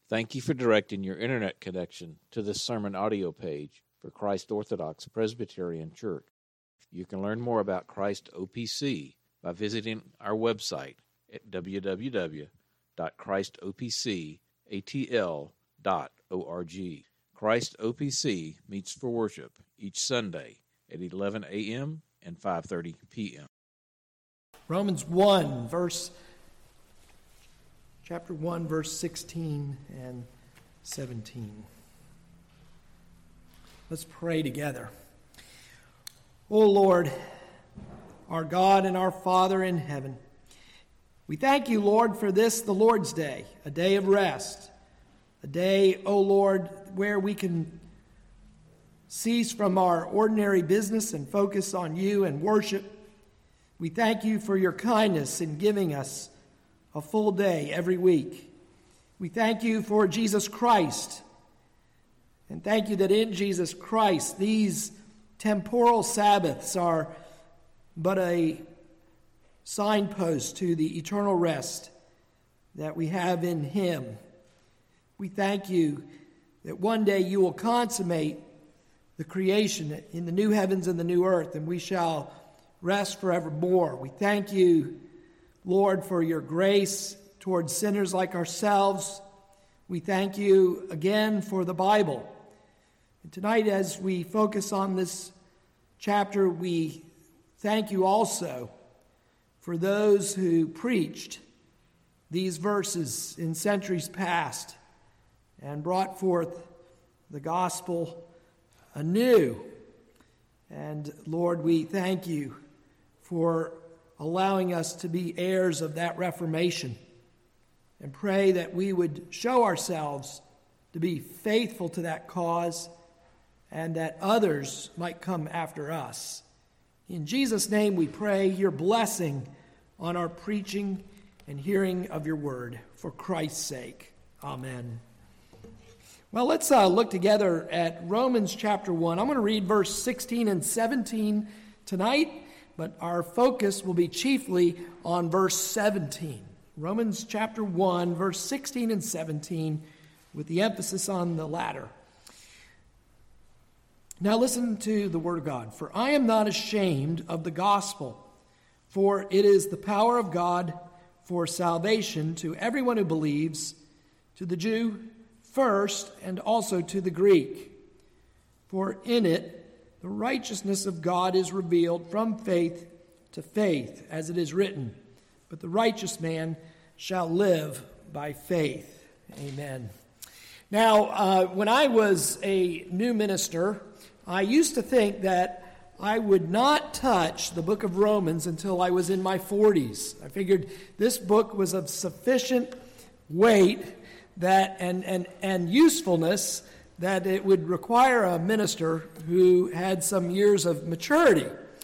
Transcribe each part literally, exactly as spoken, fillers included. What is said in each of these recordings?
Thank you for directing your internet connection to this sermon audio page for Christ Orthodox Presbyterian Church. You can learn more about Christ O P C by visiting our website at w w w dot christ o p c a t l dot org. Christ O P C meets for worship each Sunday at eleven a.m. and five thirty p.m. Romans one, verse, chapter one, verse sixteen and seventeen. Let's pray together. O Lord, our God and our Father in heaven, we thank you, Lord, for this, the Lord's Day, a day of rest, a day, O Lord, where we can cease from our ordinary business and focus on you and worship. We thank you for your kindness in giving us a full day every week. We thank you for Jesus Christ, and thank you that in Jesus Christ these temporal Sabbaths are but a signpost to the eternal rest that we have in him. We thank you that one day you will consummate the creation in the new heavens and the new earth, and we shall rest forevermore. We thank you, Lord, for your grace towards sinners like ourselves. We thank you again for the Bible. And tonight, as we focus on this chapter, we thank you also for those who preached these verses in centuries past and brought forth the gospel anew. And Lord, we thank you for allowing us to be heirs of that Reformation, and pray that we would show ourselves to be faithful to that cause and that others might come after us. In Jesus' name we pray your blessing on our preaching and hearing of your word for Christ's sake. Amen. Well, let's uh, look together at Romans chapter one. I'm going to read verse sixteen and seventeen tonight, but our focus will be chiefly on verse seventeen. Romans chapter one, verse sixteen and seventeen, with the emphasis on the latter. Now listen to the word of God. For I am not ashamed of the gospel, for it is the power of God for salvation to everyone who believes, to the Jew first, and also to the Greek. For in it the righteousness of God is revealed from faith to faith, as it is written, but the righteous man shall live by faith. Amen. Now, uh, when I was a new minister, I used to think that I would not touch the book of Romans until I was in my forties. I figured this book was of sufficient weight that and, and, and usefulness that it would require a minister who had some years of maturity.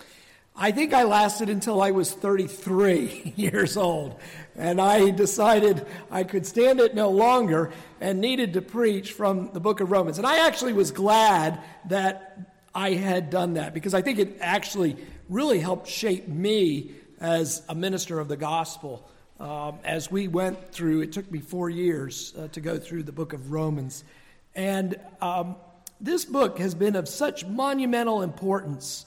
I think I lasted until I was thirty-three years old, and I decided I could stand it no longer and needed to preach from the book of Romans. And I actually was glad that I had done that, because I think it actually really helped shape me as a minister of the gospel. Um, as we went through, it took me four years uh, to go through the book of Romans. And um, this book has been of such monumental importance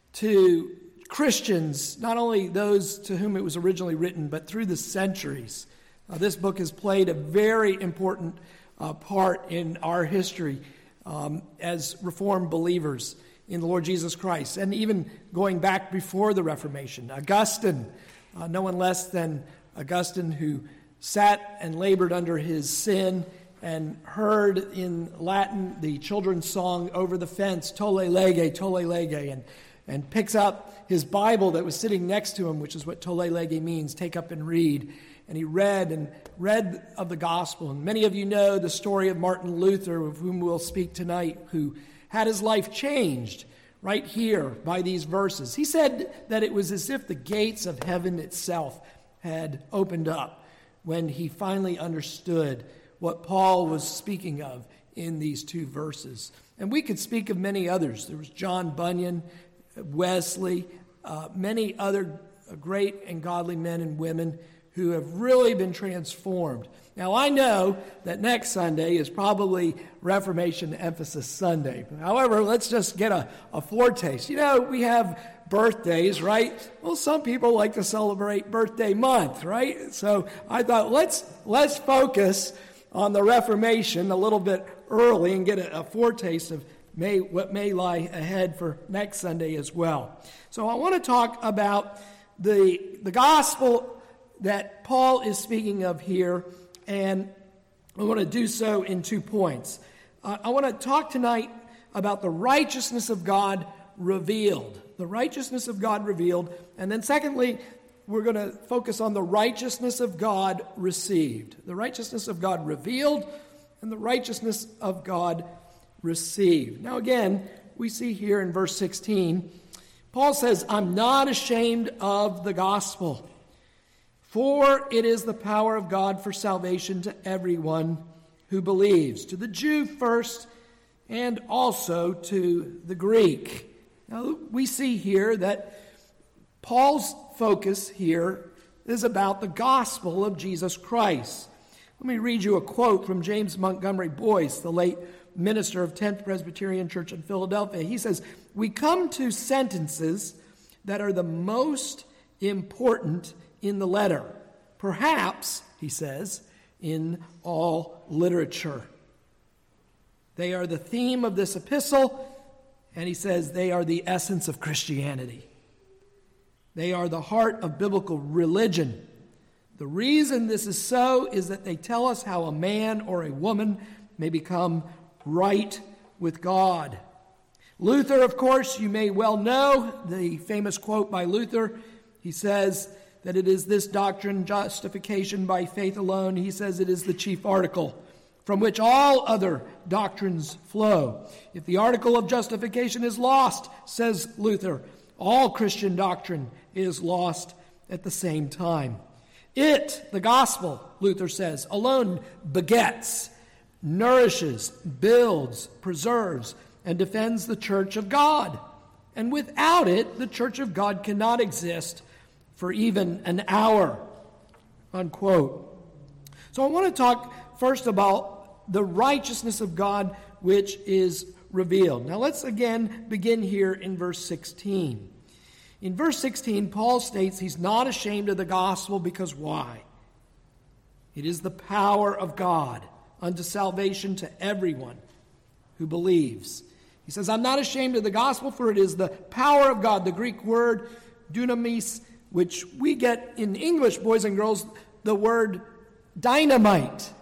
to Christians, not only those to whom it was originally written, but through the centuries. Uh, this book has played a very important uh, part in our history um, as Reformed believers in the Lord Jesus Christ, and even going back before the Reformation. Augustine, uh, no one less than Augustine, who sat and labored under his sin and heard in Latin the children's song Over the Fence, Tolle Lege, Tolle Lege, and, and picks up his Bible that was sitting next to him, which is what Tolle Lege means, take up and read. And he read and read of the gospel. And many of you know the story of Martin Luther, of whom we'll speak tonight, who had his life changed right here by these verses. He said that it was as if the gates of heaven itself had opened up when he finally understood what Paul was speaking of in these two verses. And we could speak of many others. There was John Bunyan, Wesley, uh, many other great and godly men and women who who have really been transformed. Now, I know that next Sunday is probably Reformation Emphasis Sunday. However, let's just get a, a foretaste. You know, we have birthdays, right? Well, some people like to celebrate birthday month, right? So I thought, let's let's focus on the Reformation a little bit early and get a, a foretaste of may, what may lie ahead for next Sunday as well. So I want to talk about the, the gospel that Paul is speaking of here, and I want to do so in two points. Uh, I want to talk tonight about the righteousness of God revealed. The righteousness of God revealed. And then secondly, we're going to focus on the righteousness of God received. The righteousness of God revealed and the righteousness of God received. Now again, we see here in verse sixteen, Paul says, I'm not ashamed of the gospel, for it is the power of God for salvation to everyone who believes, to the Jew first and also to the Greek. Now, we see here that Paul's focus here is about the gospel of Jesus Christ. Let me read you a quote from James Montgomery Boyce, the late minister of tenth Presbyterian Church in Philadelphia. He says, we come to sentences that are the most important in the letter, perhaps, he says, in all literature. They are the theme of this epistle, and he says they are the essence of Christianity. They are the heart of biblical religion. The reason this is so is that they tell us how a man or a woman may become right with God. Luther, of course, you may well know the famous quote by Luther. He says that it is this doctrine, justification by faith alone. He says it is the chief article from which all other doctrines flow. If the article of justification is lost, says Luther, all Christian doctrine is lost at the same time. It, the gospel, Luther says, alone begets, nourishes, builds, preserves, and defends the church of God. And without it, the church of God cannot exist for even an hour, unquote. So I want to talk first about the righteousness of God which is revealed. Now let's again begin here in verse sixteen. In verse sixteen, Paul states he's not ashamed of the gospel because why? It is the power of God unto salvation to everyone who believes. He says, I'm not ashamed of the gospel, for it is the power of God. The Greek word dunamis, which we get in English, boys and girls, the word dynamite.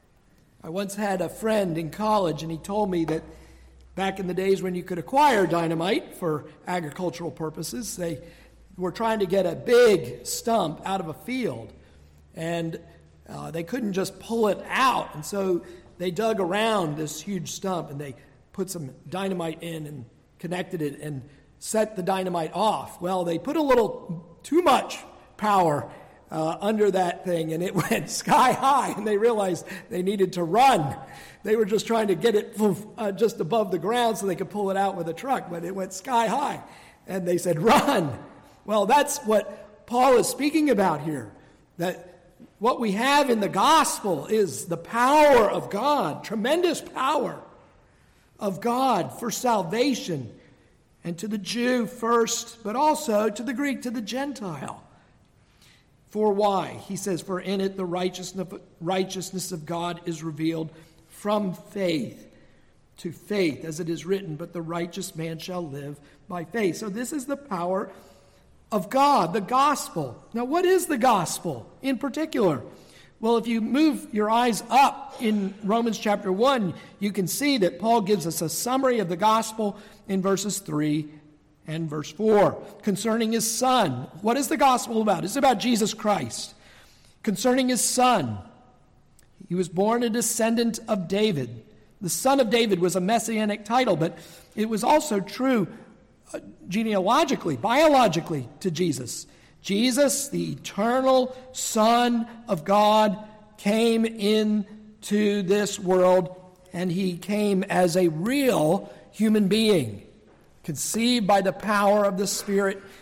I once had a friend in college, and he told me that back in the days when you could acquire dynamite for agricultural purposes, they were trying to get a big stump out of a field, and uh, they couldn't just pull it out. And so they dug around this huge stump, and they put some dynamite in and connected it and set the dynamite off. Well, they put a little too much power uh, under that thing, and it went sky high, and they realized they needed to run. They were just trying to get it uh, just above the ground so they could pull it out with a truck, but it went sky high. And they said, run. Well, that's what Paul is speaking about here, that what we have in the gospel is the power of God, tremendous power of God for salvation, and to the Jew first, but also to the Greek, to the Gentile. For why? He says, for in it the righteousness, righteousness of God is revealed from faith to faith, as it is written, but the righteous man shall live by faith. So this is the power of God, the gospel. Now, what is the gospel in particular? Well, if you move your eyes up in Romans chapter one, you can see that Paul gives us a summary of the gospel in verses three and verse four. Concerning his son, what is the gospel about? It's about Jesus Christ. Concerning his son, he was born a descendant of David. The son of David was a messianic title, but it was also true uh, genealogically, biologically to Jesus. Jesus, the eternal Son of God, came into this world, and he came as a real human being, conceived by the power of the Spirit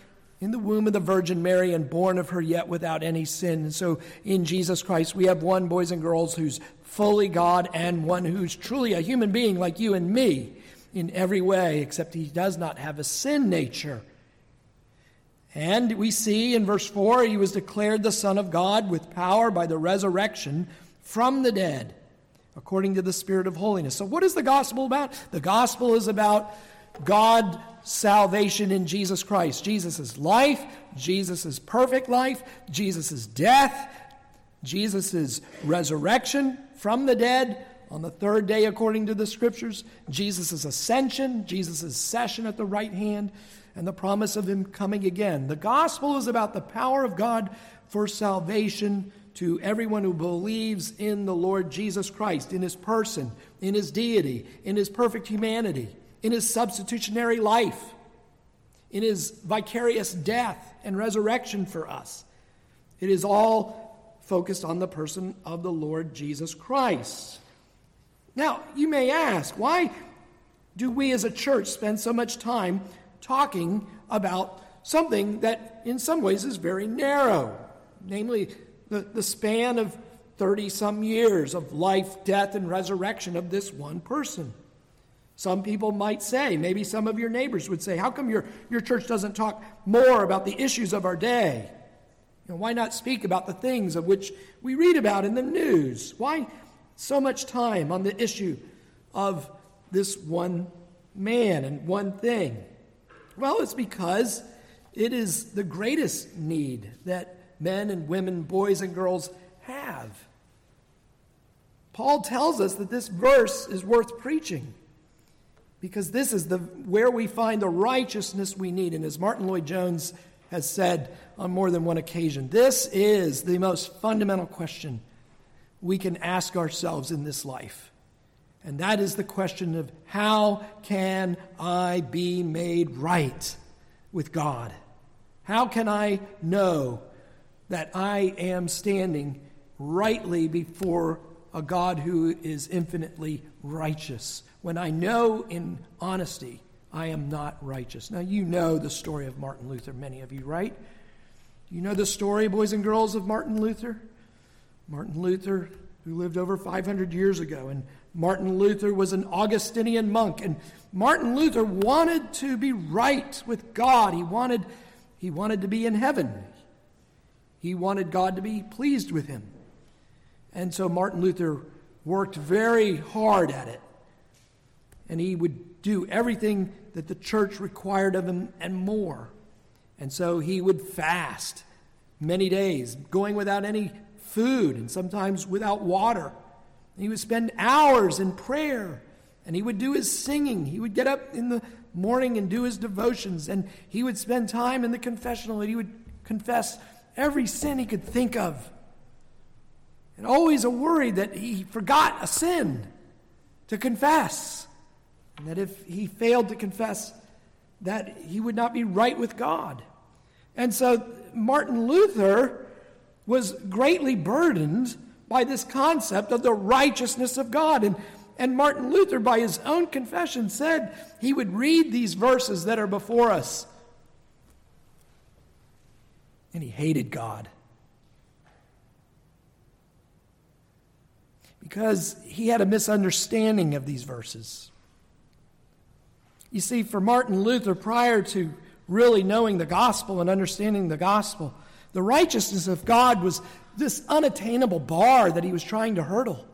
in the womb of the Virgin Mary and born of her yet without any sin. And so in Jesus Christ, we have one, boys and girls, who's fully God and one who's truly a human being like you and me in every way, except he does not have a sin nature. And we see in verse four, he was declared the Son of God with power by the resurrection from the dead, according to the Spirit of holiness. So what is the gospel about? The gospel is about God's salvation in Jesus Christ. Jesus' life, Jesus' perfect life, Jesus' death, Jesus' resurrection from the dead on the third day according to the Scriptures, Jesus' ascension, Jesus' session at the right hand, and the promise of him coming again. The gospel is about the power of God for salvation to everyone who believes in the Lord Jesus Christ, in his person, in his deity, in his perfect humanity, in his substitutionary life, in his vicarious death and resurrection for us. It is all focused on the person of the Lord Jesus Christ. Now, you may ask, why do we as a church spend so much time talking about something that in some ways is very narrow, namely the, the span of thirty-some years of life, death, and resurrection of this one person? Some people might say, maybe some of your neighbors would say, how come your, your church doesn't talk more about the issues of our day? You know, why not speak about the things of which we read about in the news? Why so much time on the issue of this one man and one thing? Well, it's because it is the greatest need that men and women, boys and girls have. Paul tells us that this verse is worth preaching because this is the where we find the righteousness we need. And as Martin Lloyd-Jones has said on more than one occasion, this is the most fundamental question we can ask ourselves in this life. And that is the question of, how can I be made right with God? How can I know that I am standing rightly before a God who is infinitely righteous, when I know in honesty I am not righteous? Now, you know the story of Martin Luther, many of you, right? You know the story, boys and girls, of Martin Luther? Martin Luther, who lived over five hundred years ago, and Martin Luther was an Augustinian monk, and Martin Luther wanted to be right with God. He wanted, he wanted to be in heaven. He wanted God to be pleased with him. And so Martin Luther worked very hard at it, and he would do everything that the church required of him and more. And so he would fast many days, going without any food and sometimes without water. He would spend hours in prayer, and he would do his singing. He would get up in the morning and do his devotions, and he would spend time in the confessional, and he would confess every sin he could think of. And always a worry that he forgot a sin to confess, and that if he failed to confess, that he would not be right with God. And so Martin Luther was greatly burdened by this concept of the righteousness of God. And, and Martin Luther, by his own confession, said he would read these verses that are before us, and he hated God. Because he had a misunderstanding of these verses. You see, for Martin Luther, prior to really knowing the gospel and understanding the gospel, the righteousness of God was this unattainable bar that he was trying to hurdle.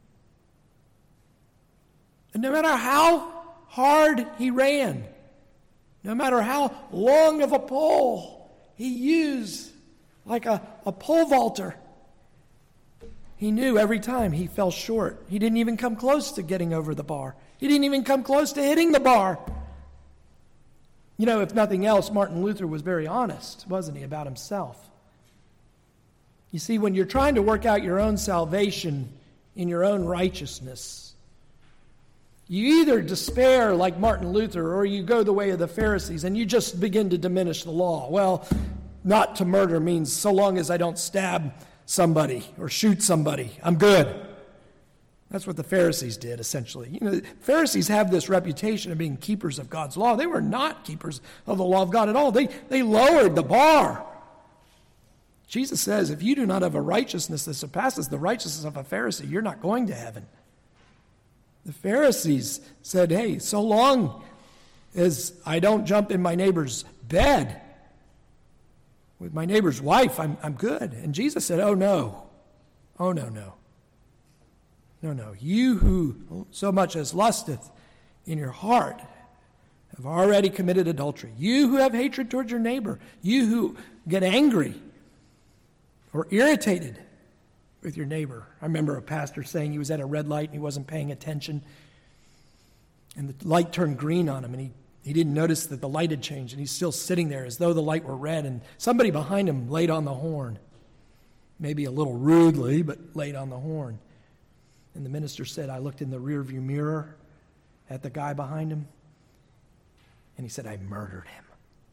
And no matter how hard he ran, no matter how long of a pole he used, like a, a pole vaulter, he knew every time he fell short. He didn't even come close to getting over the bar. He didn't even come close to hitting the bar. You know, if nothing else, Martin Luther was very honest, wasn't he, about himself? You see, when you're trying to work out your own salvation in your own righteousness, you either despair like Martin Luther, or you go the way of the Pharisees and you just begin to diminish the law. Well, not to murder means so long as I don't stab somebody or shoot somebody, I'm good. That's what the Pharisees did, essentially. You know, Pharisees have this reputation of being keepers of God's law. They were not keepers of the law of God at all. They, they lowered the bar. Jesus says, if you do not have a righteousness that surpasses the righteousness of a Pharisee, you're not going to heaven. The Pharisees said, hey, so long as I don't jump in my neighbor's bed with my neighbor's wife, I'm, I'm good. And Jesus said, oh, no. Oh, no, no. No, no. You who so much as lusteth in your heart have already committed adultery. You who have hatred towards your neighbor. You who get angry or irritated with your neighbor. I remember a pastor saying he was at a red light and he wasn't paying attention. And the light turned green on him and he, he didn't notice that the light had changed. And he's still sitting there as though the light were red. And somebody behind him laid on the horn. Maybe a little rudely, but laid on the horn. And the minister said, I looked in the rearview mirror at the guy behind him, and he said, I murdered him.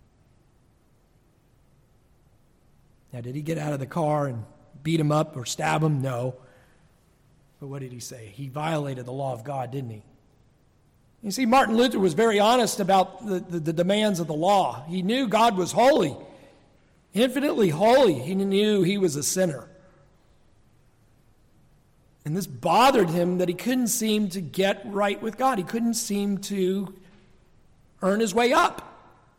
Now, did he get out of the car and beat him up or stab him? No. But what did he say? He violated the law of God, didn't he? You see, Martin Luther was very honest about the, the, the demands of the law. He knew God was holy, infinitely holy. He knew he was a sinner. And this bothered him that he couldn't seem to get right with God. He couldn't seem to earn his way up.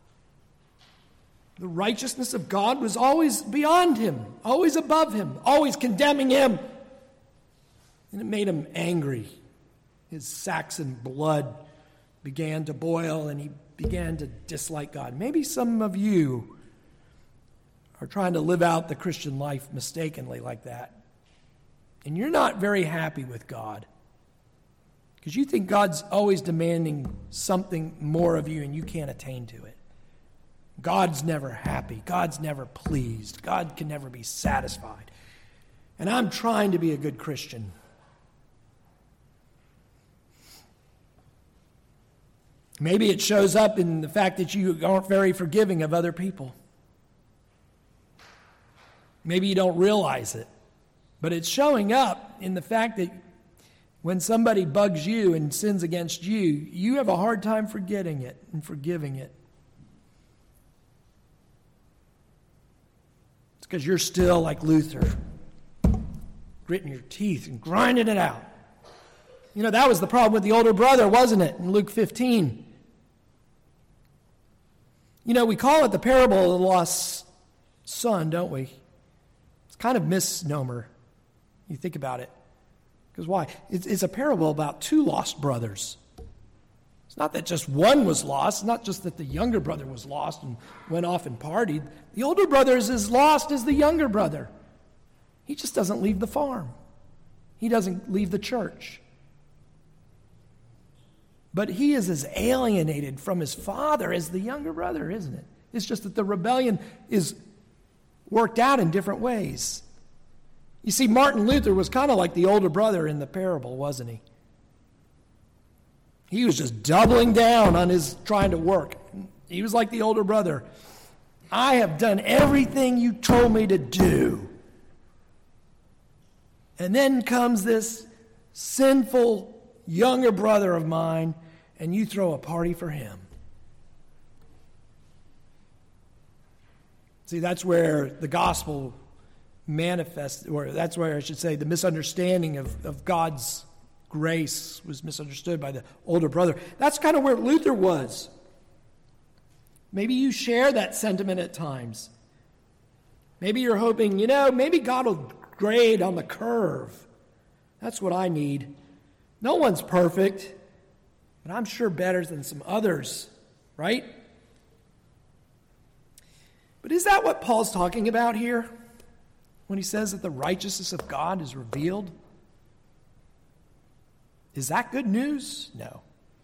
The righteousness of God was always beyond him, always above him, always condemning him. And it made him angry. His Saxon blood began to boil and he began to dislike God. Maybe some of you are trying to live out the Christian life mistakenly like that. And you're not very happy with God because you think God's always demanding something more of you and you can't attain to it. God's never happy. God's never pleased. God can never be satisfied. And I'm trying to be a good Christian. Maybe it shows up in the fact that you aren't very forgiving of other people. Maybe you don't realize it. But it's showing up in the fact that when somebody bugs you and sins against you, you have a hard time forgetting it and forgiving it. It's because you're still like Luther, gritting your teeth and grinding it out. You know, that was the problem with the older brother, wasn't it, in Luke fifteen? You know, we call it the parable of the lost son, don't we? It's kind of misnomer. You think about it. Because why? It's, it's a parable about two lost brothers. It's not that just one was lost. It's not just that the younger brother was lost and went off and partied. The older brother is as lost as the younger brother. He just doesn't leave the farm. He doesn't leave the church. But he is as alienated from his father as the younger brother, isn't it? It's just that the rebellion is worked out in different ways. You see, Martin Luther was kind of like the older brother in the parable, wasn't he? He was just doubling down on his trying to work. He was like the older brother. I have done everything you told me to do. And then comes this sinful younger brother of mine, and you throw a party for him. See, that's where the gospel manifest, or that's where I should say the misunderstanding of, of God's grace was misunderstood by the older brother. That's kind of where Luther was. Maybe you share that sentiment at times. Maybe you're hoping, you know, maybe God will grade on the curve. That's what I need. No one's perfect, but I'm sure better than some others, right? But is that what Paul's talking about here when he says that the righteousness of God is revealed? Is that good news? No.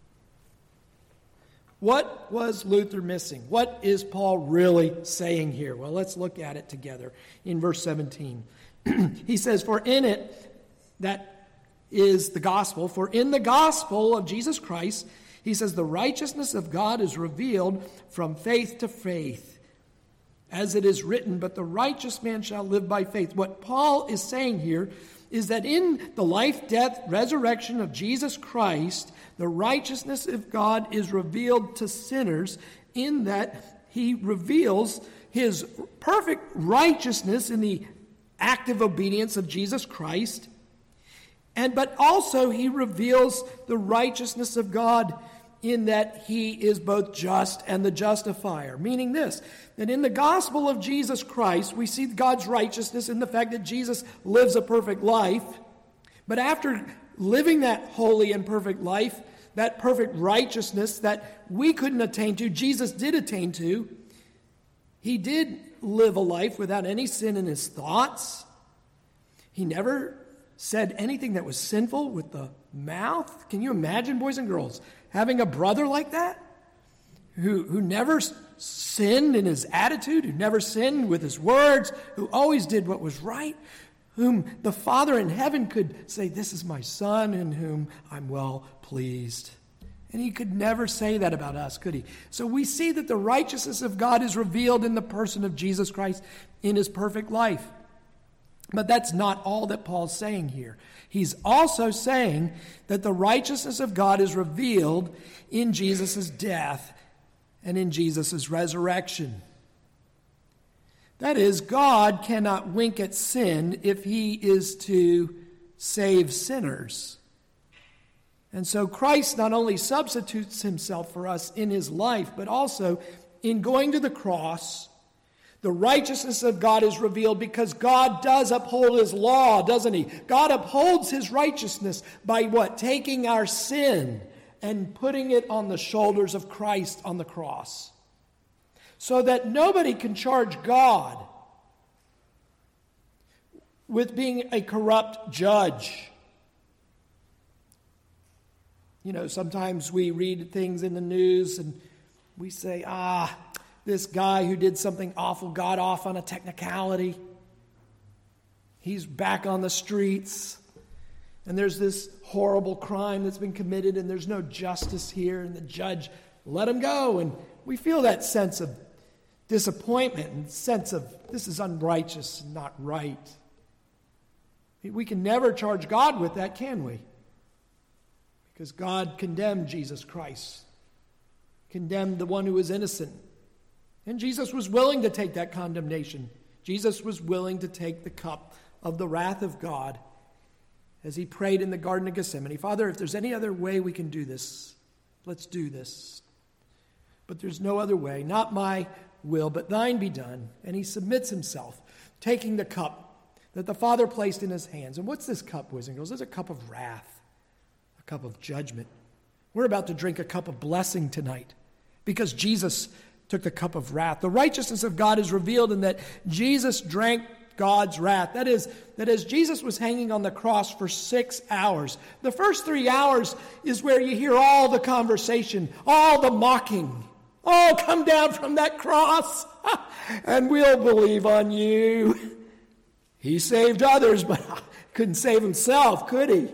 What was Luther missing? What is Paul really saying here? Well, let's look at it together in verse seventeen. He says, for in it, that is the gospel, for in the gospel of Jesus Christ, he says, the righteousness of God is revealed from faith to faith. as it is written, but the righteous man shall live by faith. What Paul is saying here is that in the life, death, resurrection of Jesus Christ, the righteousness of God is revealed to sinners in that he reveals his perfect righteousness in the active obedience of Jesus Christ, and but also he reveals the righteousness of God in that he is both just and the justifier. Meaning this, that in the gospel of Jesus Christ, we see God's righteousness in the fact that Jesus lives a perfect life. But after living that holy and perfect life, that perfect righteousness that we couldn't attain to, Jesus did attain to. He did live a life without any sin in his thoughts. He never said anything that was sinful with the mouth. Can you imagine, boys and girls, having a brother like that? Who, who never sinned in his attitude, who never sinned with his words, who always did what was right, whom the Father in heaven could say, "This is my Son in whom I'm well pleased." And he could never say that about us, could he? So we see that the righteousness of God is revealed in the person of Jesus Christ in his perfect life. But that's not all that Paul's saying here. He's also saying that the righteousness of God is revealed in Jesus' death and in Jesus' resurrection. That is, God cannot wink at sin if he is to save sinners. And so Christ not only substitutes himself for us in his life, but also in going to the cross, the righteousness of God is revealed because God does uphold his law, doesn't he? God upholds his righteousness by what? Taking our sin and putting it on the shoulders of Christ on the cross. So that nobody can charge God with being a corrupt judge. You know, sometimes we read things in the news and we say, ah, this guy who did something awful got off on a technicality. He's back on the streets. And there's this horrible crime that's been committed and there's no justice here. And the judge let him go. And we feel that sense of disappointment and sense of this is unrighteous and not right. We can never charge God with that, can we? Because God condemned Jesus Christ, condemned the one who was innocent. And Jesus was willing to take that condemnation. Jesus was willing to take the cup of the wrath of God as he prayed in the Garden of Gethsemane. Father, if there's any other way we can do this, let's do this. But there's no other way, not my will, but thine be done. And he submits himself, taking the cup that the Father placed in his hands. And what's this cup, boys and girls? It's a cup of wrath. A cup of judgment. We're about to drink a cup of blessing tonight because Jesus took the cup of wrath. The righteousness of God is revealed in that Jesus drank God's wrath. That is, that as Jesus was hanging on the cross for six hours, the first three hours is where you hear all the conversation, all the mocking. Oh, come down from that cross and we'll believe on you. He saved others, but couldn't save himself, could he?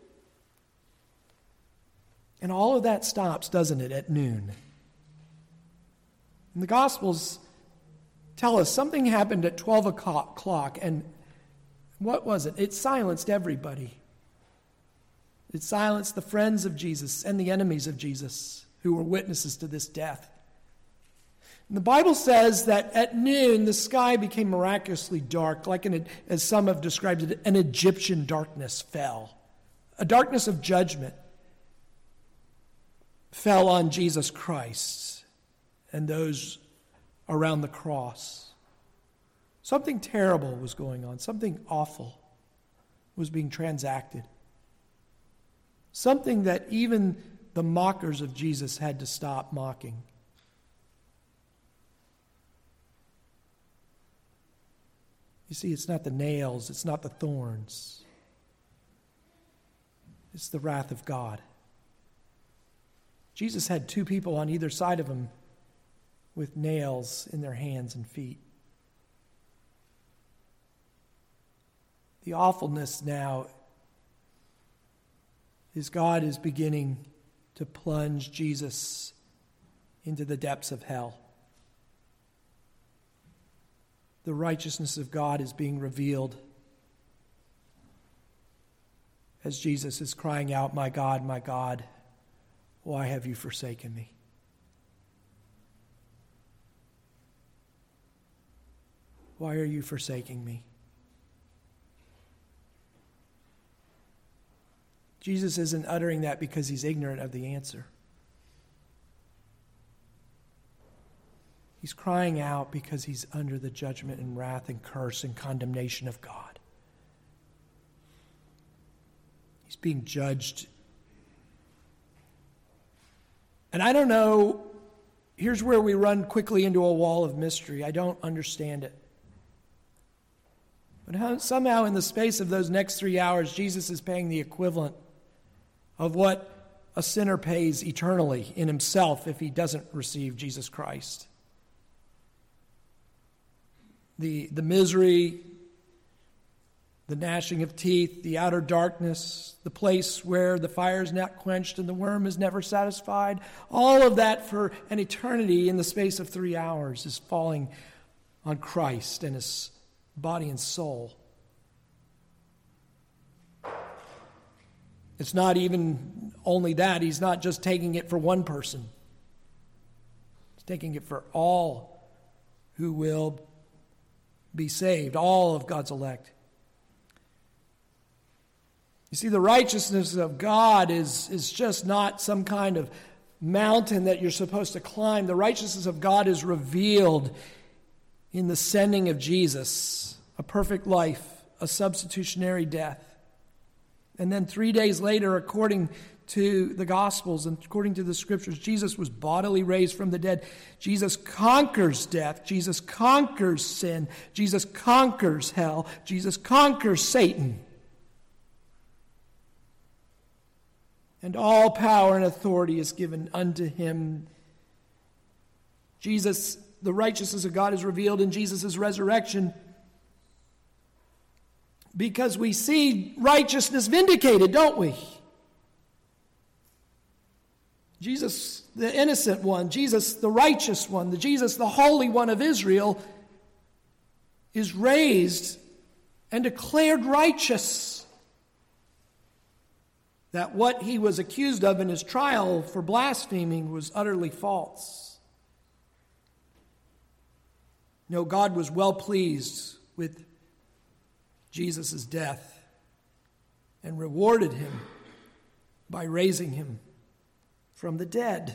And all of that stops, doesn't it, at noon? And the Gospels tell us something happened at twelve o'clock, and what was it? It silenced everybody. It silenced the friends of Jesus and the enemies of Jesus who were witnesses to this death. And the Bible says that at noon the sky became miraculously dark, like an, as some have described it, an Egyptian darkness fell. A darkness of judgment fell on Jesus Christ and those around the cross. Something terrible was going on. Something awful was being transacted. Something that even the mockers of Jesus had to stop mocking. You see, it's not the nails, it's not the thorns. It's the wrath of God. Jesus had two people on either side of him with nails in their hands and feet. The awfulness now is God is beginning to plunge Jesus into the depths of hell. the righteousness of God is being revealed as Jesus is crying out, "My God, my God, why have you forsaken me?" Why are you forsaking me? Jesus isn't uttering that because he's ignorant of the answer. He's crying out because he's under the judgment and wrath and curse and condemnation of God. He's being judged. And I don't know, here's where we run quickly into a wall of mystery. I don't understand it. But how, somehow in the space of those next three hours, Jesus is paying the equivalent of what a sinner pays eternally in himself if he doesn't receive Jesus Christ. The, the misery, the gnashing of teeth, the outer darkness, the place where the fire is not quenched and the worm is never satisfied, all of that for an eternity in the space of three hours is falling on Christ and his body and soul. It's not even only that. He's not just taking it for one person. He's taking it for all who will be saved, all of God's elect. You see, the righteousness of God is, is just not some kind of mountain that you're supposed to climb. The righteousness of God is revealed in the sending of Jesus, a perfect life, a substitutionary death. And then three days later, according to the Gospels and according to the Scriptures, Jesus was bodily raised from the dead. Jesus conquers death. Jesus conquers sin. Jesus conquers hell. Jesus conquers Satan. And all power and authority is given unto him. Jesus, the righteousness of God is revealed in Jesus' resurrection, because we see righteousness vindicated, don't we? Jesus, the innocent one, Jesus, the righteous one, the Jesus, the Holy One of Israel, is raised and declared righteous. That what he was accused of in his trial for blaspheming was utterly false. No, God was well pleased with Jesus' death and rewarded him by raising him from the dead.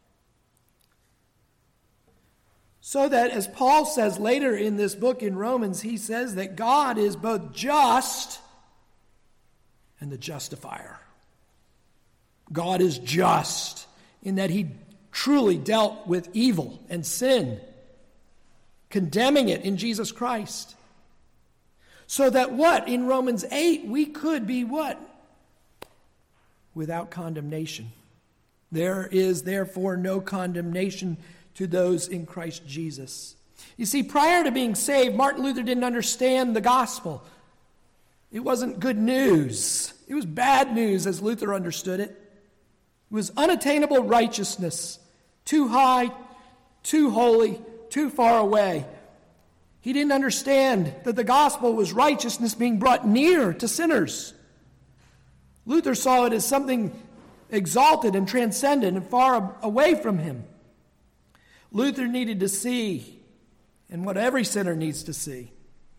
So that, as Paul says later in this book in Romans, he says that God is both just and the justifier. God is just in that he truly dealt with evil and sin, condemning it in Jesus Christ. So that what? In Romans eight, we could be what? Without condemnation. There is therefore no condemnation to those in Christ Jesus. You see, prior to being saved, Martin Luther didn't understand the gospel. It wasn't good news. It was bad news as Luther understood it. It was unattainable righteousness, too high, too holy, too far away. He didn't understand that the gospel was righteousness being brought near to sinners. Luther saw it as something exalted and transcendent and far away from him. Luther needed to see, and what every sinner needs to see,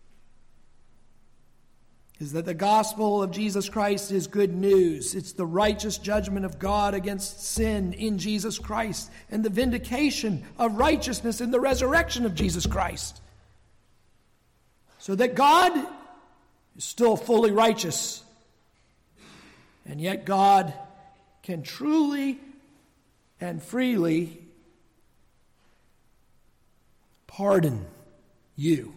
is that the gospel of Jesus Christ is good news. It's the righteous judgment of God against sin in Jesus Christ and the vindication of righteousness in the resurrection of Jesus Christ. So that God is still fully righteous, and yet God can truly and freely pardon you.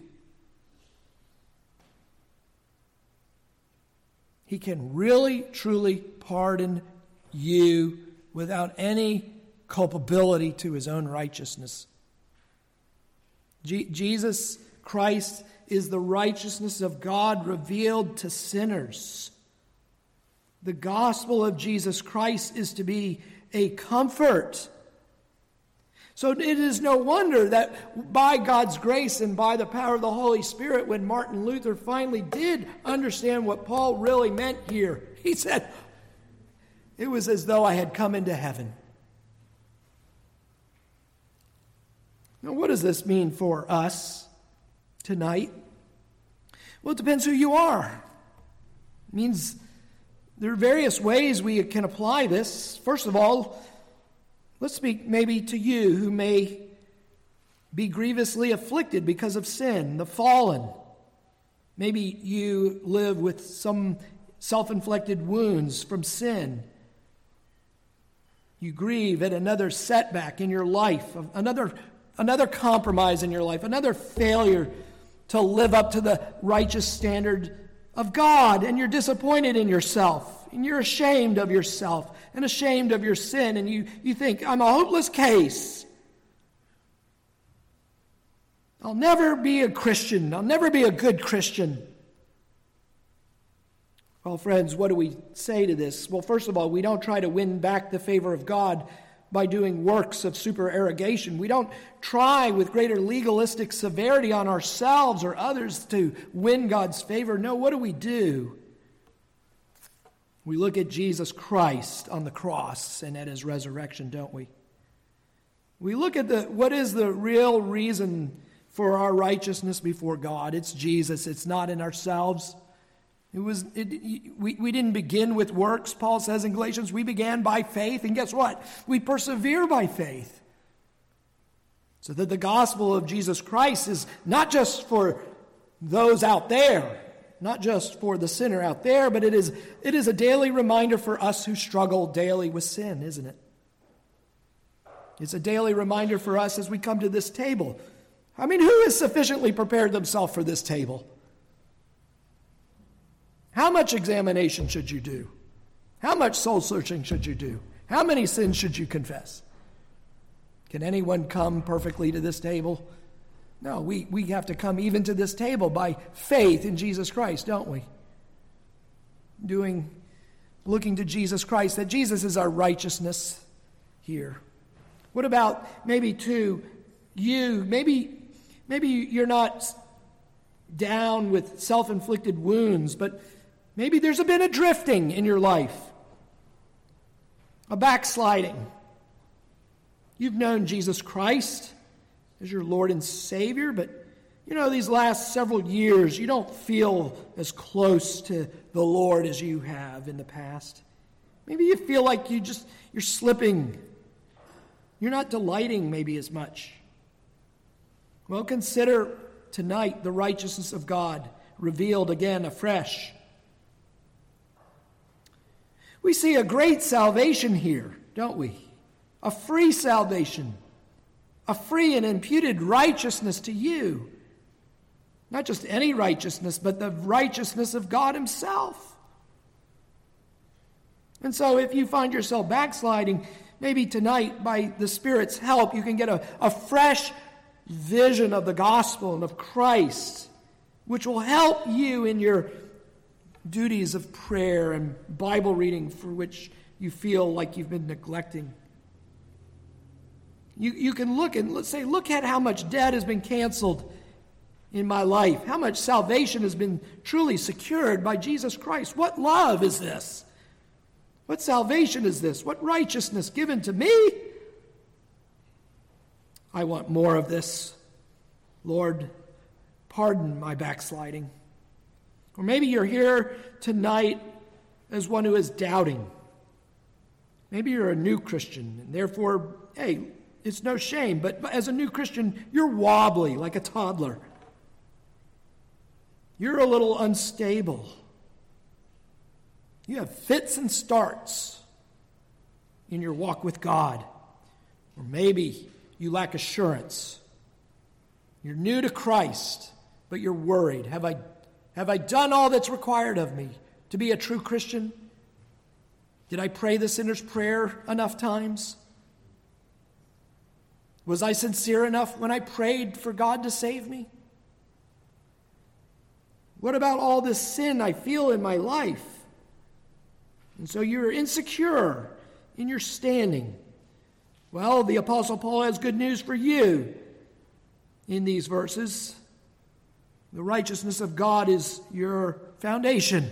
He can really, truly pardon you without any culpability to his own righteousness. Je- Jesus Christ is the righteousness of God revealed to sinners. The gospel of Jesus Christ is to be a comfort. So it is no wonder that by God's grace and by the power of the Holy Spirit, when Martin Luther finally did understand what Paul really meant here, he said, it was as though I had come into heaven. Now, what does this mean for us tonight? Well, it depends who you are. It means there are various ways we can apply this. First of all, let's speak maybe to you who may be grievously afflicted because of sin, the fallen. Maybe you live with some self-inflicted wounds from sin. You grieve at another setback in your life, another, another compromise in your life, another failure to live up to the righteous standard of God, and you're disappointed in yourself, and you're ashamed of yourself and ashamed of your sin, and you, you think, I'm a hopeless case. I'll never be a Christian. I'll never be a good Christian. Well, friends, what do we say to this? Well, first of all, we don't try to win back the favor of God by doing works of supererogation. We don't try with greater legalistic severity on ourselves or others to win God's favor. No, what do we do? We look at Jesus Christ on the cross and at his resurrection, don't we? We look at the what is the real reason for our righteousness before God. It's Jesus. It's not in ourselves. It was it, we, we didn't begin with works. Paul says in Galatians, we began by faith. And guess what? We persevere by faith. So that the gospel of Jesus Christ is not just for those out there, not just for the sinner out there, but it is, it is a daily reminder for us who struggle daily with sin, isn't it? It's a daily reminder for us as we come to this table. I mean, who has sufficiently prepared themselves for this table? How much examination should you do? How much soul searching should you do? How many sins should you confess? Can anyone come perfectly to this table? No, we, we have to come even to this table by faith in Jesus Christ, don't we? Doing, looking to Jesus Christ, that Jesus is our righteousness here. What about maybe to you, maybe, maybe you're not down with self-inflicted wounds, but maybe there's been a drifting in your life, a backsliding. You've known Jesus Christ as your Lord and Savior, but you know, these last several years, you don't feel as close to the Lord as you have in the past. Maybe you feel like you just, you're slipping. You're not delighting maybe as much. Well, consider tonight the righteousness of God revealed again afresh. We see a great salvation here, don't we? A free salvation. A free and imputed righteousness to you. Not just any righteousness, but the righteousness of God himself. And so if you find yourself backsliding, maybe tonight, by the Spirit's help, you can get a, a fresh vision of the gospel and of Christ, which will help you in your duties of prayer and Bible reading for which you feel like you've been neglecting. You, you can look and let's say, look at how much debt has been canceled in my life, how much salvation has been truly secured by Jesus Christ. What love is this? What salvation is this? What righteousness given to me? I want more of this. Lord, pardon my backsliding. Or maybe you're here tonight as one who is doubting. Maybe you're a new Christian, and therefore, hey, it's no shame, but as a new Christian, you're wobbly like a toddler. You're a little unstable. You have fits and starts in your walk with God. Or maybe you lack assurance. You're new to Christ, but you're worried. Have I, have I done all that's required of me to be a true Christian? Did I pray the sinner's prayer enough times? Was I sincere enough when I prayed for God to save me? What about all this sin I feel in my life? And so you're insecure in your standing. Well, the Apostle Paul has good news for you in these verses. The righteousness of God is your foundation.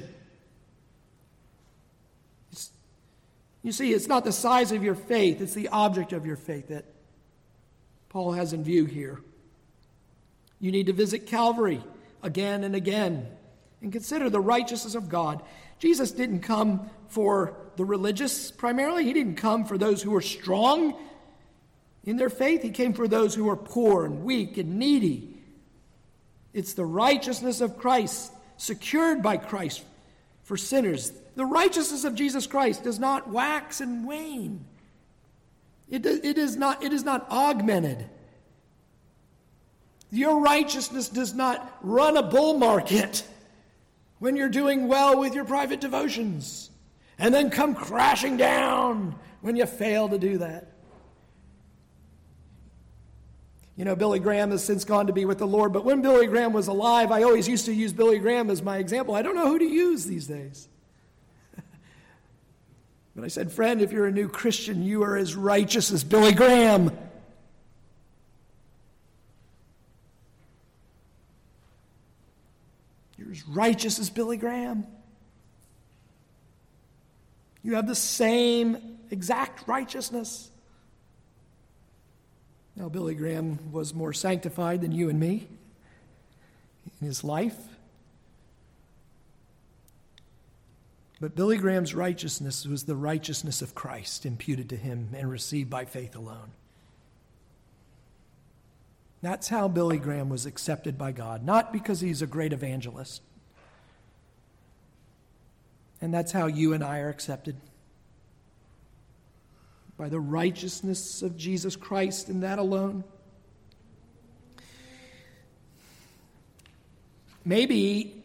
It's, you see, it's not the size of your faith, it's the object of your faith that Paul has in view here. You need to visit Calvary again and again and consider the righteousness of God. Jesus didn't come for the religious primarily. He didn't come for those who were strong in their faith. He came for those who were poor and weak and needy. It's the righteousness of Christ, secured by Christ for sinners. The righteousness of Jesus Christ does not wax and wane. It, it, is not, it is not augmented. Your righteousness does not run a bull market when you're doing well with your private devotions and then come crashing down when you fail to do that. You know, Billy Graham has since gone to be with the Lord, but when Billy Graham was alive, I always used to use Billy Graham as my example. I don't know who to use these days. But I said, friend, if you're a new Christian, you are as righteous as Billy Graham. You're as righteous as Billy Graham. You have the same exact righteousness. Now, Billy Graham was more sanctified than you and me in his life. But Billy Graham's righteousness was the righteousness of Christ imputed to him and received by faith alone. That's how Billy Graham was accepted by God, not because he's a great evangelist. And that's how you and I are accepted. By the righteousness of Jesus Christ and that alone. Maybe,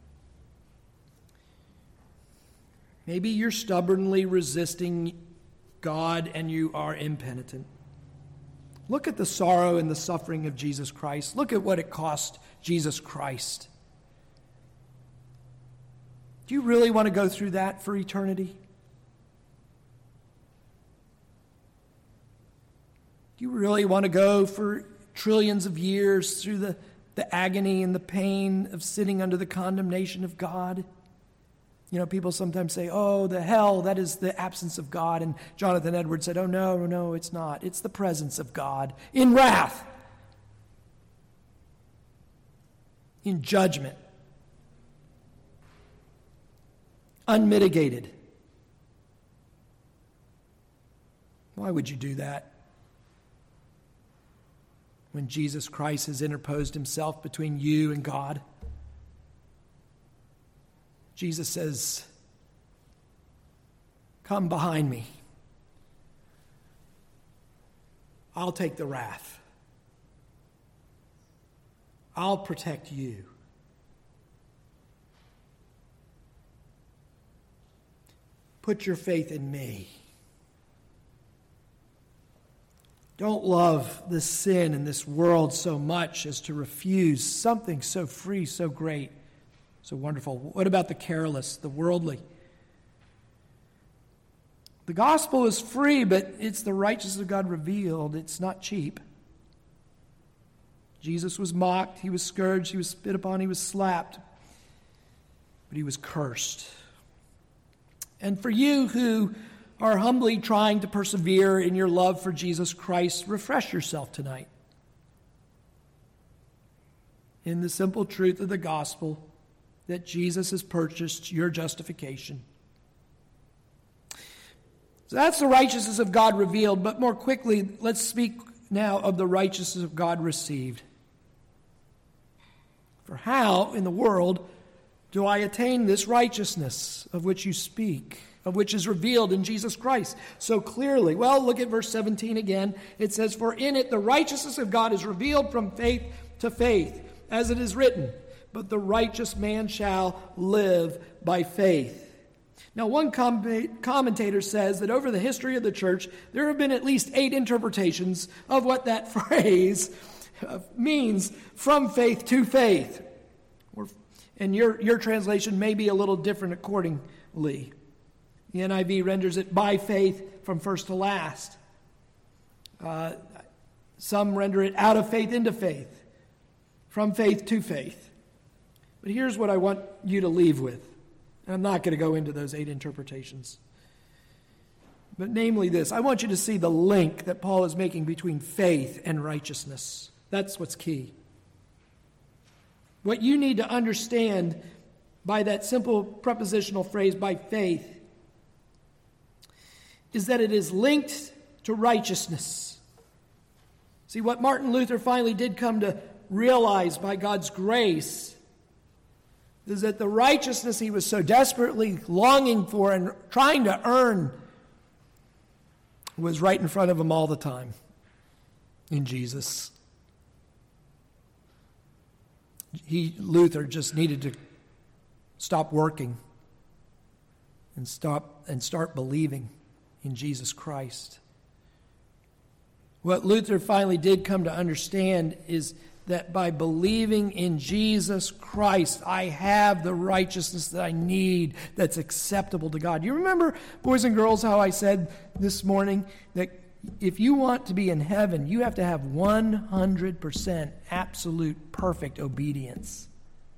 maybe you're stubbornly resisting God and you are impenitent. Look at the sorrow and the suffering of Jesus Christ. Look at what it cost Jesus Christ. Do you really want to go through that for eternity? Do you really want to go for trillions of years through the, the agony and the pain of sitting under the condemnation of God? You know, people sometimes say, oh, the hell, that is the absence of God. And Jonathan Edwards said, oh, no, no, it's not. It's the presence of God in wrath, in judgment, unmitigated. Why would you do that? When Jesus Christ has interposed himself between you and God. Jesus says, come behind me. I'll take the wrath. I'll protect you. Put your faith in me. Don't love the sin in this world so much as to refuse something so free, so great, so wonderful. What about the careless, the worldly? The gospel is free, but it's the righteousness of God revealed. It's not cheap. Jesus was mocked, he was scourged, he was spit upon, he was slapped, but he was cursed. And for you who are humbly trying to persevere in your love for Jesus Christ, refresh yourself tonight in the simple truth of the gospel that Jesus has purchased your justification. So that's the righteousness of God revealed, but more quickly, let's speak now of the righteousness of God received. For how in the world do I attain this righteousness of which you speak, of which is revealed in Jesus Christ so clearly? Well, look at verse seventeen again. It says, for in it the righteousness of God is revealed from faith to faith, as it is written, but the righteous man shall live by faith. Now, one com- commentator says that over the history of the church, there have been at least eight interpretations of what that phrase means, from faith to faith. Or, and your, your translation may be a little different accordingly. The N I V renders it by faith from first to last. Uh, some render it out of faith into faith, from faith to faith. But here's what I want you to leave with. And I'm not going to go into those eight interpretations. But namely this, I want you to see the link that Paul is making between faith and righteousness. That's what's key. What you need to understand by that simple prepositional phrase, by faith, is that it is linked to righteousness. See, what Martin Luther finally did come to realize by God's grace is that the righteousness he was so desperately longing for and trying to earn was right in front of him all the time in Jesus. He, Luther, just needed to stop working and stop and start believing in Jesus Christ. What Luther finally did come to understand is that by believing in Jesus Christ, I have the righteousness that I need that's acceptable to God. You remember, boys and girls, how I said this morning that if you want to be in heaven, you have to have one hundred percent absolute perfect obedience.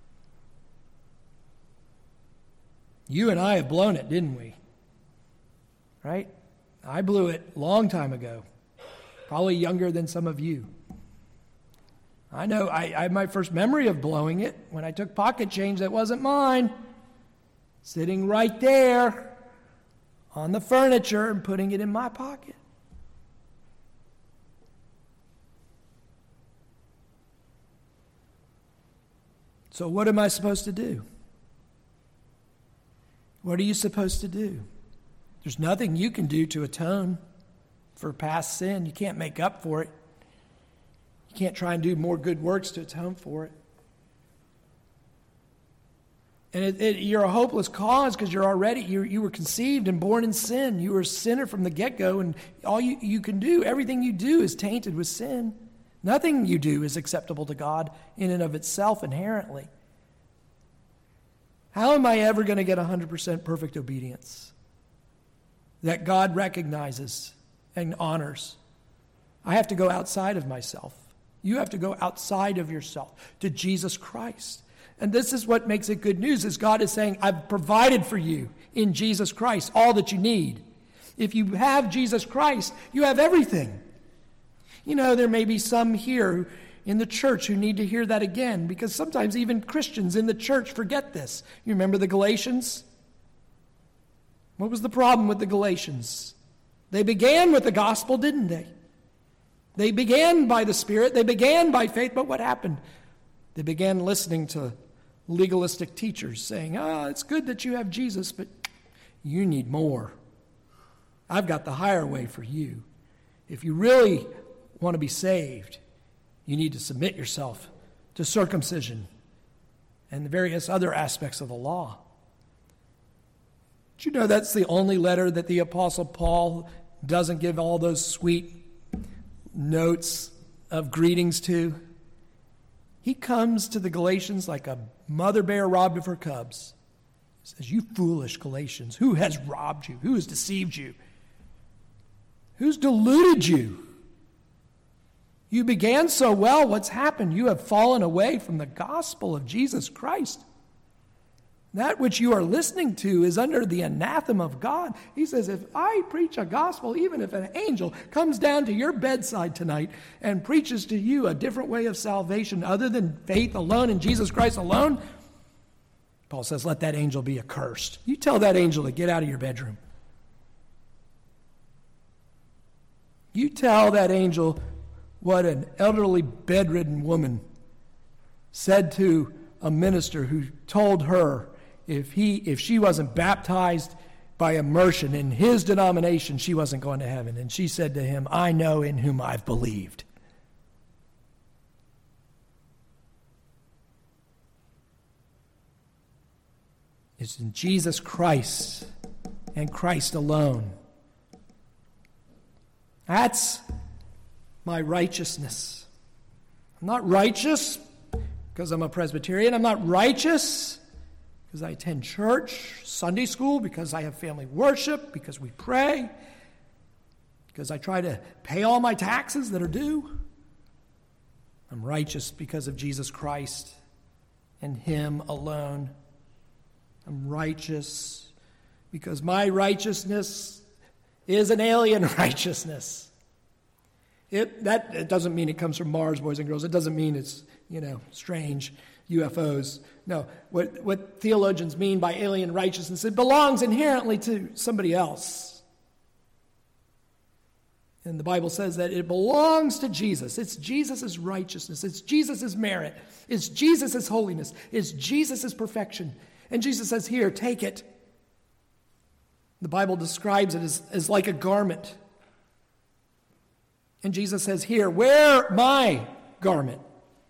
You and I have blown it, didn't we? Right? I blew it a long time ago. Probably younger than some of you. I know, I, I have my first memory of blowing it when I took pocket change that wasn't mine, sitting right there on the furniture and putting it in my pocket. So what am I supposed to do? What are you supposed to do? There's nothing you can do to atone for past sin. You can't make up for it. You can't try and do more good works to atone for it. And it, it, you're a hopeless cause because you're already, you you were conceived and born in sin. You were a sinner from the get-go, and all you, you can do, everything you do is tainted with sin. Nothing you do is acceptable to God in and of itself inherently. How am I ever going to get one hundred percent perfect obedience that God recognizes and honors? I have to go outside of myself. You have to go outside of yourself to Jesus Christ. And this is what makes it good news, is God is saying, I've provided for you in Jesus Christ all that you need. If you have Jesus Christ, you have everything. You know, there may be some here in the church who need to hear that again, because sometimes even Christians in the church forget this. You remember the Galatians? What was the problem with the Galatians? They began with the gospel, didn't they? They began by the Spirit, they began by faith, but what happened? They began listening to legalistic teachers saying, ah, oh, it's good that you have Jesus, but you need more. I've got the higher way for you. If you really want to be saved, you need to submit yourself to circumcision and the various other aspects of the law. Did you know that's the only letter that the Apostle Paul doesn't give all those sweet notes of greetings to? He comes to the Galatians like a mother bear robbed of her cubs. He says, you foolish Galatians, who has robbed you? Who has deceived you? Who's deluded you? You began so well, what's happened? You have fallen away from the gospel of Jesus Christ. That which you are listening to is under the anathema of God. He says, if I preach a gospel, even if an angel comes down to your bedside tonight and preaches to you a different way of salvation other than faith alone in Jesus Christ alone, Paul says, let that angel be accursed. You tell that angel to get out of your bedroom. You tell that angel what an elderly bedridden woman said to a minister who told her if he if she wasn't baptized by immersion in his denomination, she wasn't going to heaven. And she said to him, I know in whom I've believed. It's in Jesus Christ and Christ alone. That's my righteousness. I'm not righteous because I'm a Presbyterian. I'm not righteous because I attend church, Sunday school, because I have family worship, because we pray, because I try to pay all my taxes that are due. I'm righteous because of Jesus Christ and Him alone. I'm righteous because my righteousness is an alien righteousness. It, that it doesn't mean it comes from Mars, boys and girls. It doesn't mean it's, you know, strange U F Os. No, what, what theologians mean by alien righteousness, it belongs inherently to somebody else. And the Bible says that it belongs to Jesus. It's Jesus' righteousness. It's Jesus' merit. It's Jesus' holiness. It's Jesus' perfection. And Jesus says, here, take it. The Bible describes it as, as like a garment. And Jesus says, here, wear my garment.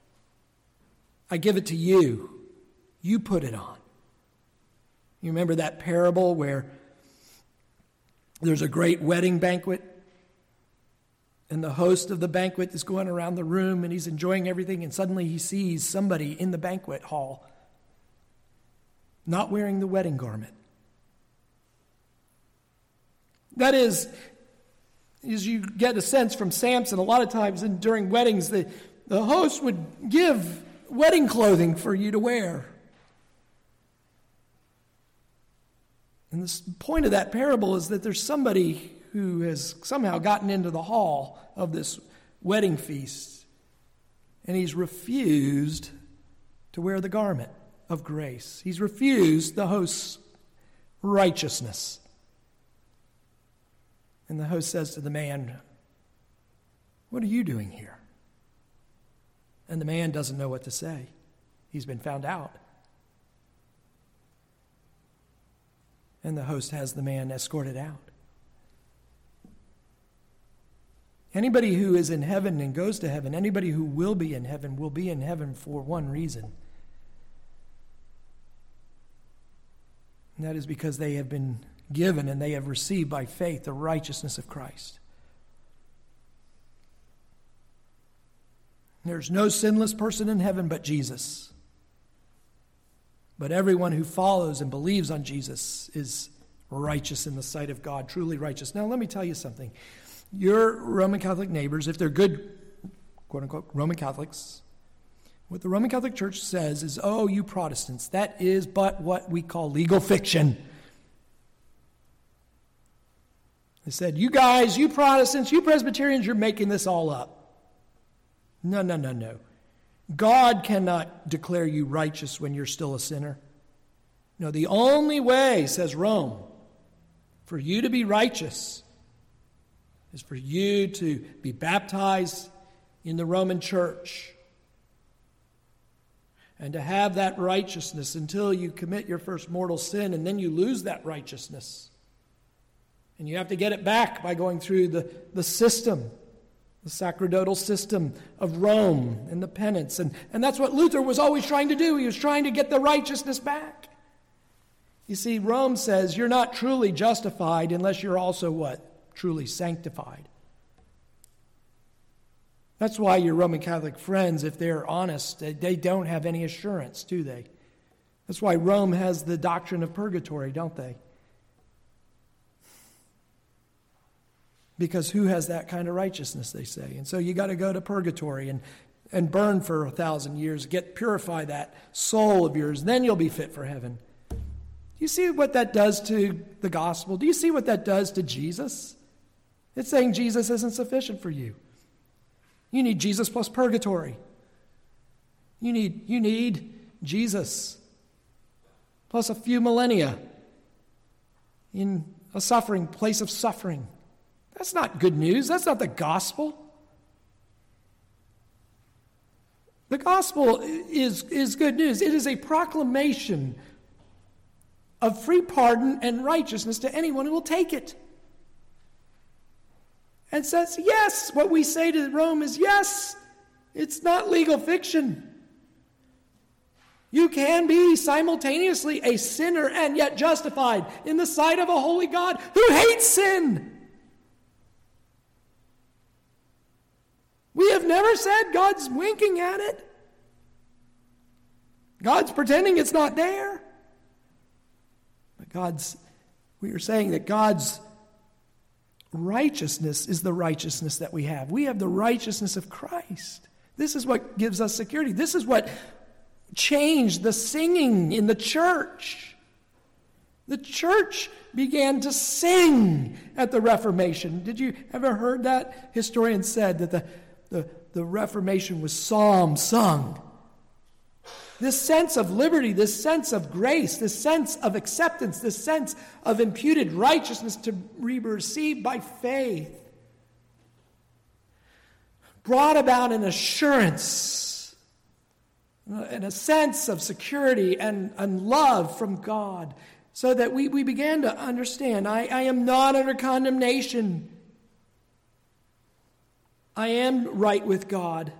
I give it to you. You put it on. You remember that parable where there's a great wedding banquet, and the host of the banquet is going around the room and he's enjoying everything, and suddenly he sees somebody in the banquet hall not wearing the wedding garment. That is, as you get a sense from Samson, a lot of times in, during weddings, the, the host would give wedding clothing for you to wear. And the point of that parable is that there's somebody who has somehow gotten into the hall of this wedding feast, and he's refused to wear the garment of grace. He's refused the host's righteousness. And the host says to the man, "What are you doing here?" And the man doesn't know what to say. He's been found out. And the host has the man escorted out. Anybody who is in heaven and goes to heaven, anybody who will be in heaven, will be in heaven for one reason. And that is because they have been given and they have received by faith the righteousness of Christ. There's no sinless person in heaven but Jesus. But everyone who follows and believes on Jesus is righteous in the sight of God, truly righteous. Now, let me tell you something. Your Roman Catholic neighbors, if they're good, quote-unquote, Roman Catholics, what the Roman Catholic Church says is, oh, you Protestants, that is but what we call legal fiction. They said, you guys, you Protestants, you Presbyterians, you're making this all up. No, no, no, no. God cannot declare you righteous when you're still a sinner. No, the only way, says Rome, for you to be righteous is for you to be baptized in the Roman Church and to have that righteousness until you commit your first mortal sin, and then you lose that righteousness. And you have to get it back by going through the, the system, the sacerdotal system of Rome and the penance. And, and that's what Luther was always trying to do. He was trying to get the righteousness back. You see, Rome says you're not truly justified unless you're also what? Truly sanctified. That's why your Roman Catholic friends, if they're honest, they don't have any assurance, do they? That's why Rome has the doctrine of purgatory, don't they? Because who has that kind of righteousness, they say. And so you got to go to purgatory and, and burn for a thousand years, get purify that soul of yours, then you'll be fit for heaven. Do you see what that does to the gospel? Do you see what that does to Jesus? It's saying Jesus isn't sufficient for you. You need Jesus plus purgatory. You need, you need Jesus plus a few millennia in a suffering, place of suffering. That's not good news. That's not the gospel. The gospel is, is good news. It is a proclamation of free pardon and righteousness to anyone who will take it. And says, yes, what we say to Rome is, yes, it's not legal fiction. You can be simultaneously a sinner and yet justified in the sight of a holy God who hates sin. We have never said God's winking at it. God's pretending it's not there. But God's, we are saying that God's righteousness is the righteousness that we have. We have the righteousness of Christ. This is what gives us security. This is what changed the singing in the church. The church began to sing at the Reformation. Did you ever heard that? Historians said that the, the, the Reformation was psalms sung. This sense of liberty, this sense of grace, this sense of acceptance, this sense of imputed righteousness to be received by faith brought about an assurance and a sense of security and, and love from God, so that we, we began to understand, I, I am not under condemnation. I am right with God.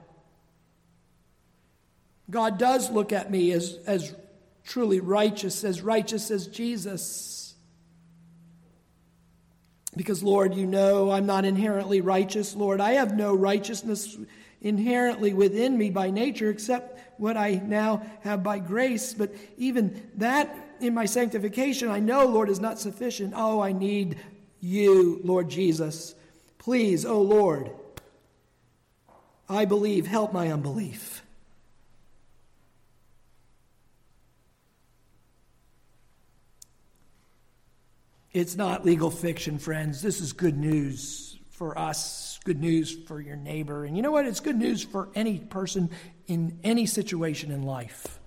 God does look at me as, as truly righteous, as righteous as Jesus. Because, Lord, you know I'm not inherently righteous. Lord, I have no righteousness inherently within me by nature except what I now have by grace. But even that in my sanctification, I know, Lord, is not sufficient. Oh, I need you, Lord Jesus. Please, oh Lord, I believe, help my unbelief. It's not legal fiction, friends. This is good news for us, good news for your neighbor. And you know what? It's good news for any person in any situation in life.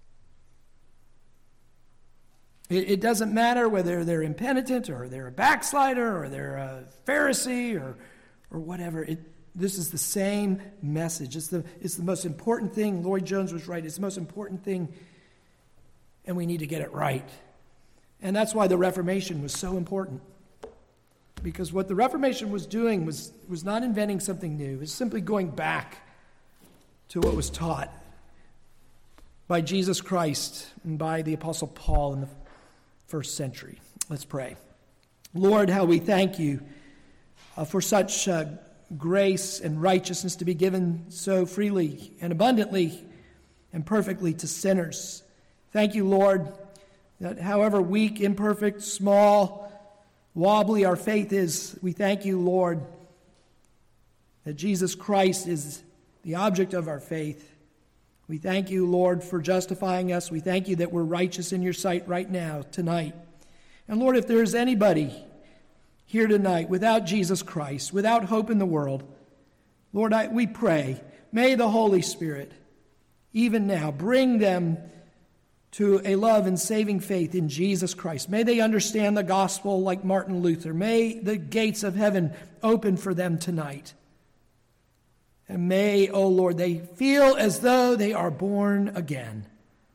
It, it doesn't matter whether they're impenitent or they're a backslider or they're a Pharisee or, or whatever. It, this is the same message. It's the, it's the most important thing. Lloyd Jones was right. It's the most important thing, and we need to get it right. And that's why the Reformation was so important. Because what the Reformation was doing was, was not inventing something new. It was simply going back to what was taught by Jesus Christ and by the Apostle Paul in the first century. Let's pray. Lord, how we thank you uh, for such uh, grace and righteousness to be given so freely and abundantly and perfectly to sinners. Thank you, Lord, that however weak, imperfect, small, wobbly our faith is, we thank you, Lord, that Jesus Christ is the object of our faith. We thank you, Lord, for justifying us. We thank you that we're righteous in your sight right now, tonight. And Lord, if there's anybody here tonight without Jesus Christ, without hope in the world, Lord, I, we pray, may the Holy Spirit, even now, bring them to a love and saving faith in Jesus Christ. May they understand the gospel like Martin Luther. May the gates of heaven open for them tonight. And may, oh Lord, they feel as though they are born again.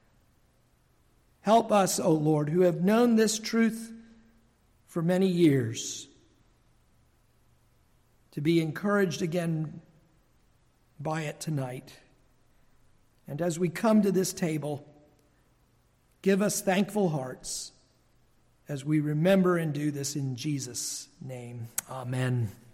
Help us, oh Lord, who have known this truth for many years, to be encouraged again by it tonight. And as we come to this table, give us thankful hearts as we remember and do this in Jesus' name. Amen.